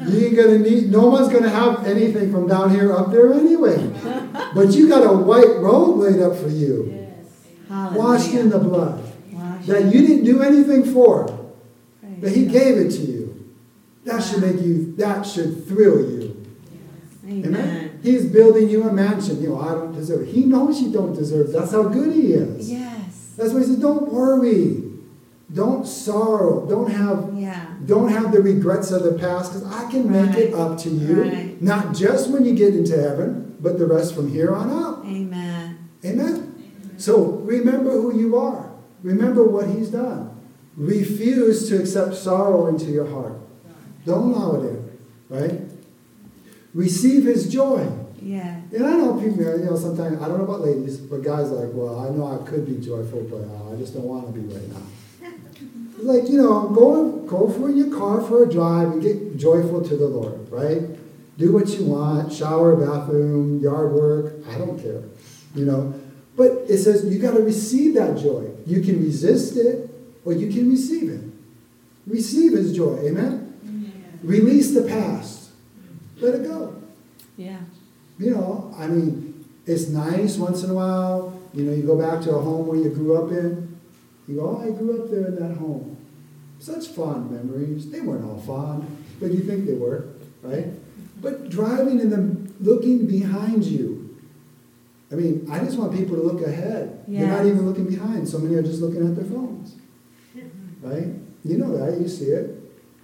You ain't gonna need, no one's gonna have anything from down here up there anyway. But you got a white robe laid up for you. Hallelujah. Washed in the blood. Washed That in- you didn't do anything for. Praise But he God. gave it to you. That should make you, that should thrill you. Amen. Amen. He's building you a mansion. You know, I don't deserve it. He knows you don't deserve it. That's how good he is. Yes. That's why he says, don't worry. Don't sorrow. Don't have Yeah. don't have the regrets of the past, because I can make it Right. up to you. Right. Not just when you get into heaven, but the rest from here on out. Amen. Amen. So remember who you are. Remember what he's done. Refuse to accept sorrow into your heart. Don't allow it in. Right? Receive his joy. Yeah. And I know people, you know, sometimes, I don't know about ladies, but guys are like, well, I know I could be joyful, but uh, I just don't want to be right now. It's like, you know, go, go for your car for a drive and get joyful to the Lord, right? Do what you want, shower, bathroom, yard work, I don't care, you know. But it says you got to receive that joy. You can resist it, or you can receive it. Receive his joy, amen? Amen. Release the past. Let it go. Yeah. You know, I mean, it's nice once in a while. You know, you go back to a home where you grew up in. You go, oh, I grew up there in that home. Such fond memories. They weren't all fond, but you think they were, right? But driving and then looking behind you. I mean, I just want people to look ahead. Yeah. They're not even looking behind. So many are just looking at their phones, right? You know that. You see it.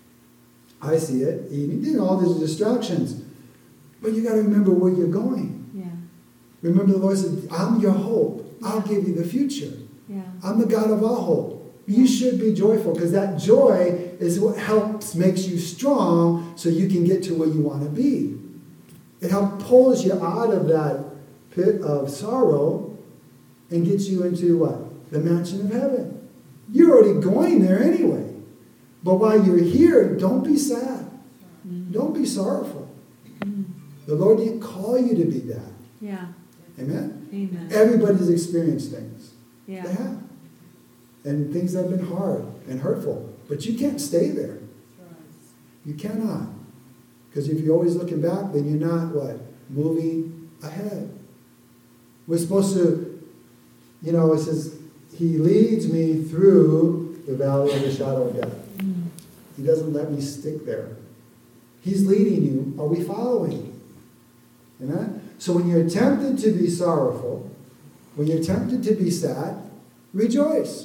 I see it. Eating, you know, all these distractions. But you got to remember where you're going. Yeah. Remember the Lord said, I'm your hope. I'll give you the future. Yeah. I'm the God of all hope. You should be joyful, because that joy is what helps, makes you strong so you can get to where you want to be. It helps pulls you out of that pit of sorrow and gets you into what? The mansion of heaven. You're already going there anyway. But while you're here, don't be sad. Mm. Don't be sorrowful. Mm. The Lord didn't call you to be that. Yeah. Amen? Amen. Everybody's experienced things. Yeah. They have. And things have been hard and hurtful. But you can't stay there. You cannot. Because if you're always looking back, then you're not, what? Moving ahead. We're supposed to, you know, it says, he leads me through the valley of the shadow of death. Mm. He doesn't let me stick there. He's leading you. Are we following? Amen? So when you're tempted to be sorrowful, when you're tempted to be sad, rejoice.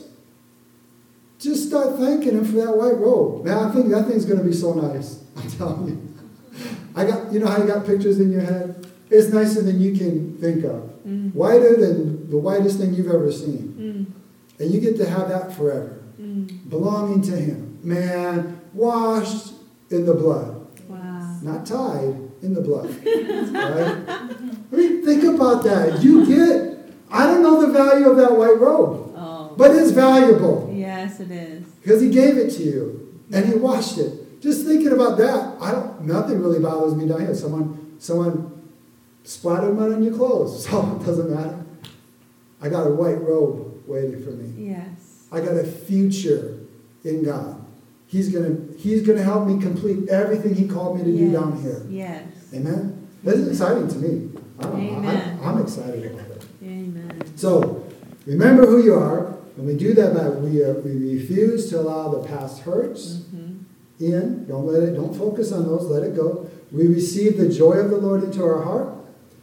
Just start thanking him for that white robe. Man, I think that thing's going to be so nice. I'm telling you. I got, you know how you got pictures in your head? It's nicer than you can think of. Mm. Whiter than the whitest thing you've ever seen. Mm. And you get to have that forever. Mm. Belonging to him. Man, washed in the blood. Wow. Not tied, in the blood. Right? I mean, think about that. You get, I don't know the value of that white robe. Oh. But it's valuable. Yes, it is. Because he gave it to you. And he washed it. Just thinking about that, I don't, nothing really bothers me down here. Someone, someone splattered mud on your clothes. So it doesn't matter. I got a white robe waiting for me. Yes. I got a future in God. He's gonna He's gonna help me complete everything he called me to do Yes. down here. Yes. Amen? This is exciting to me. I don't know. Amen. I, I'm excited about it. Amen. So, remember who you are. When we do that, but we, uh, we refuse to allow the past hurts Mm-hmm. in. Don't let it, don't focus on those. Let it go. We receive the joy of the Lord into our heart.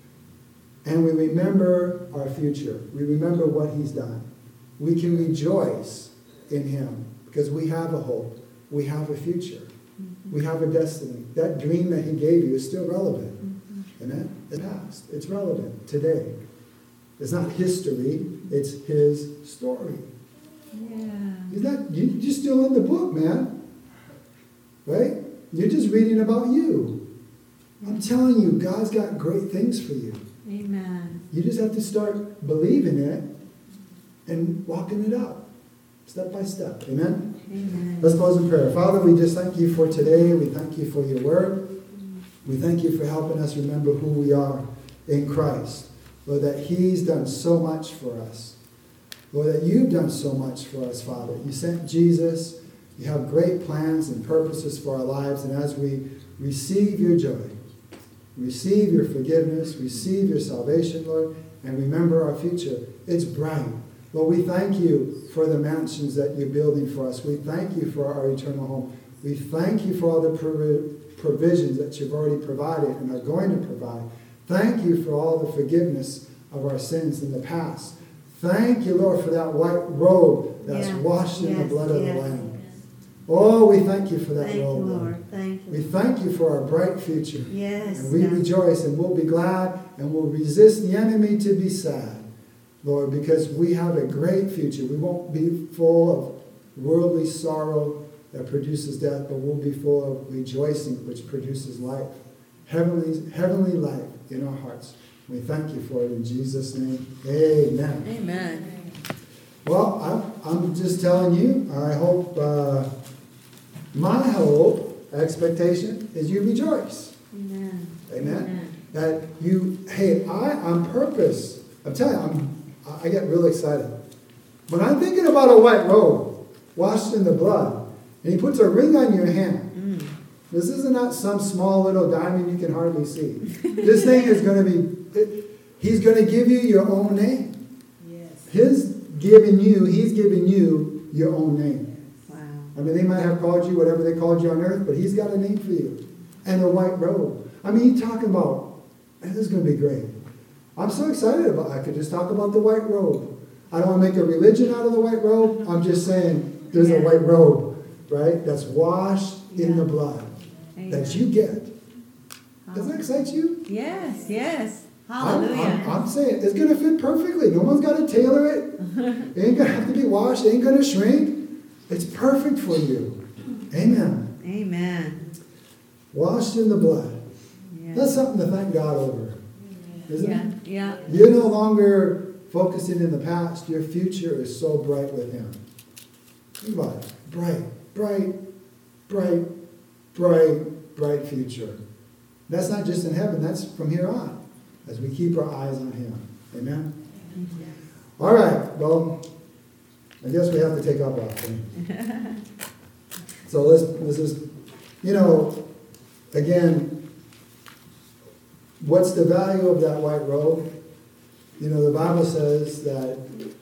And we remember our future. We remember what he's done. We can rejoice in him because we have a hope. We have a future. Mm-hmm. We have a destiny. That dream that he gave you is still relevant. Mm-hmm. Amen? It's past. It's relevant today. It's not history. It's his story. Yeah. He's not, you, you're still in the book, man. Right? You're just reading about you. I'm telling you, God's got great things for you. Amen. You just have to start believing it and walking it out. Step by step. Amen? Amen. Let's close in prayer. Father, we just thank you for today. We thank you for your word. We thank you for helping us remember who we are in Christ. Lord, that he's done so much for us. Lord, that you've done so much for us, Father. You sent Jesus. You have great plans and purposes for our lives, and as we receive your joy, receive your forgiveness, receive your salvation, Lord, and remember our future, it's bright. Lord, we thank you for the mansions that you're building for us. We thank you for our eternal home. We thank you for all the provisions that you've already provided and are going to provide. Thank you for all the forgiveness of our sins in the past. Thank you, Lord, for that white robe that's yes, washed in yes, the blood of yes. the Lamb. Oh, we thank you for that Thank robe, you, Lord. Lord. Thank you. We thank you for our bright future. Yes. And we yes. rejoice and we'll be glad and we'll resist the enemy to be sad, Lord, because we have a great future. We won't be full of worldly sorrow that produces death, but we'll be full of rejoicing, which produces life. Heavenly, heavenly life in our hearts. We thank you for it in Jesus' name. Amen. Amen. Well, I'm, I'm just telling you, I hope, uh, my hope, expectation, is you rejoice. Amen. Amen. Amen. That you, hey, I on purpose, I'm telling you, I'm, I get real excited. When I'm thinking about a white robe washed in the blood, and he puts a ring on your hand, Mm. this isn't not some small little diamond you can hardly see. This thing is going to be, it, he's going to give you your own name. Yes. His giving you, he's giving you your own name. Wow. I mean, they might have called you whatever they called you on earth, but he's got a name for you. And a white robe. I mean, he's talking about, man, this is going to be great. I'm so excited about it. I could just talk about the white robe. I don't want to make a religion out of the white robe. I'm just saying there's yeah. a white robe, right? That's washed yeah. in the blood. Amen. That you get. Does that excite you? Yes, yes. I'm, Hallelujah. I'm, I'm saying it's going to fit perfectly. No one's got to tailor it. It ain't going to have to be washed. It ain't going to shrink. It's perfect for you. Amen. Amen. Washed in the blood. Yeah. That's something to thank God over. Isn't yeah. it? Yeah. You're no longer focusing in the past. Your future is so bright with Him. Think about it. Bright, bright, bright, bright, bright future. That's not just in heaven. That's from here on as we keep our eyes on Him. Amen? Yes. All right. Well, I guess we have to take up offering. So let's, this is, you know, again, what's the value of that white robe? You know, the Bible says that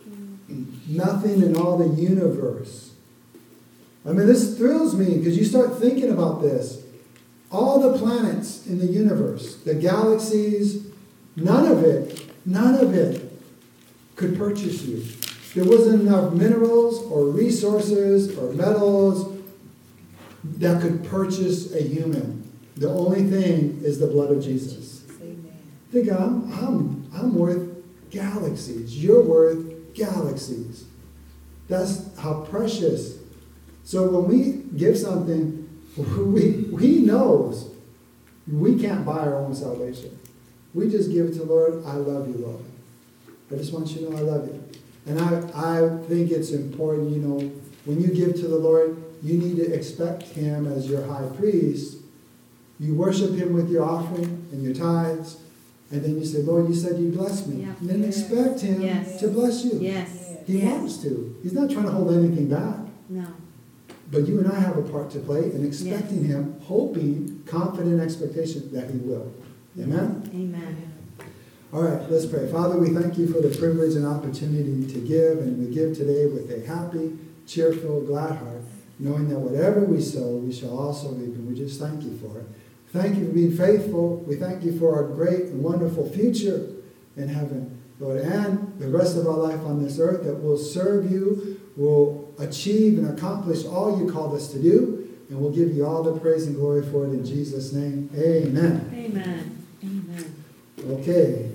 nothing in all the universe. I mean, this thrills me because you start thinking about this. All the planets in the universe, the galaxies, none of it, none of it could purchase you. There wasn't enough minerals or resources or metals that could purchase a human. The only thing is the blood of Jesus. Amen. Think, I'm, I'm, I'm worth galaxies. You're worth galaxies. That's how precious. So when we give something, we, he knows we can't buy our own salvation. We just give it to the Lord. I love you, Lord. I just want you to know I love you. And I, I think it's important, you know, when you give to the Lord, you need to expect Him as your high priest. You worship Him with your offering and your tithes. And then you say, Lord, you said you bless me. Yeah. And then expect Him Yes. to bless you. Yes. He yes. wants to. He's not trying to hold anything back. No. But you and I have a part to play in expecting Yes. Him, hoping, confident expectation that He will. Amen? Amen. All right, let's pray. Father, we thank you for the privilege and opportunity to give, and we give today with a happy, cheerful, glad heart, knowing that whatever we sow, we shall also reap, and we just thank you for it. Thank you for being faithful. We thank you for our great and wonderful future in heaven, Lord, and the rest of our life on this earth that will serve you, will achieve and accomplish all you called us to do, and we'll give you all the praise and glory for it in Jesus' name. Amen. Amen. Amen. Okay.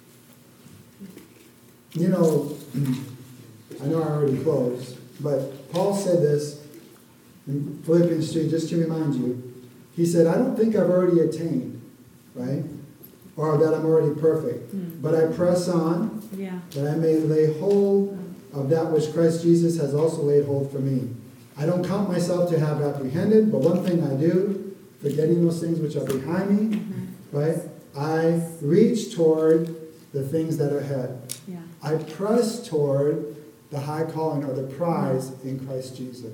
You know, I know I already closed, but Paul said this in Philippians two, just to remind you. He said, I don't think I've already attained, right? Or that I'm already perfect. Mm. But I press on, Yeah. that I may lay hold of that which Christ Jesus has also laid hold for me. I don't count myself to have apprehended, but one thing I do, forgetting those things which are behind me, Mm-hmm. right? I reach toward the things that are ahead. Yeah. I press toward the high calling or the prize in Christ Jesus.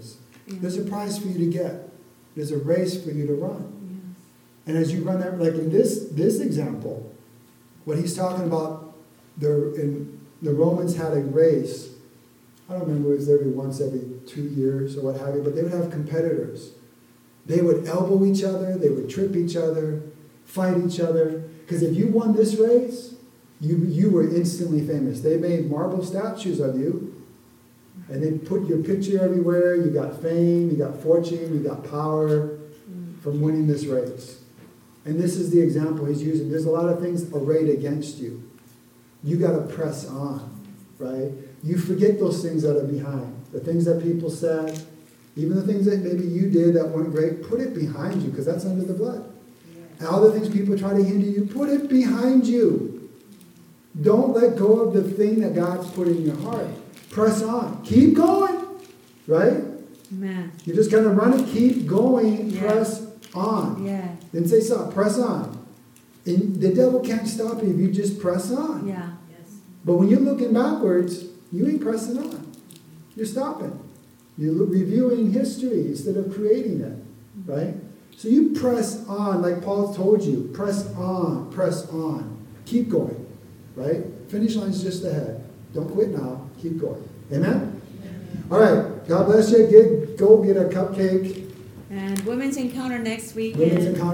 There's a prize for you to get. There's a race for you to run. Yes. And as you run that, like in this this example, what he's talking about, the in the Romans had a race. I don't remember, it was every once every two years or what have you, but they would have competitors. They would elbow each other, they would trip each other, fight each other. Because if you won this race, you you were instantly famous. They made marble statues of you. And they put your picture everywhere. You got fame, you got fortune, you got power from winning this race. And this is the example he's using. There's a lot of things arrayed against you. You got to press on, right? You forget those things that are behind. The things that people said, even the things that maybe you did that weren't great, put it behind you because that's under the blood. And all the things people try to hinder you, put it behind you. Don't let go of the thing that God's put in your heart. Press on. Keep going. Right? Amen. You just kind of run it. Keep going. Yeah. Press on. Yeah. Then say stop. Press on. And the devil can't stop you if you just press on. Yeah. But when you're looking backwards, you ain't pressing on. You're stopping. You're reviewing history instead of creating it. Right? So you press on like Paul told you. Press on. Press on. Keep going. Right? Finish line's just ahead. Don't quit now. Keep going. Amen? All right. God bless you. Get, go get a cupcake. And Women's Encounter next weekend. Women's Encounter.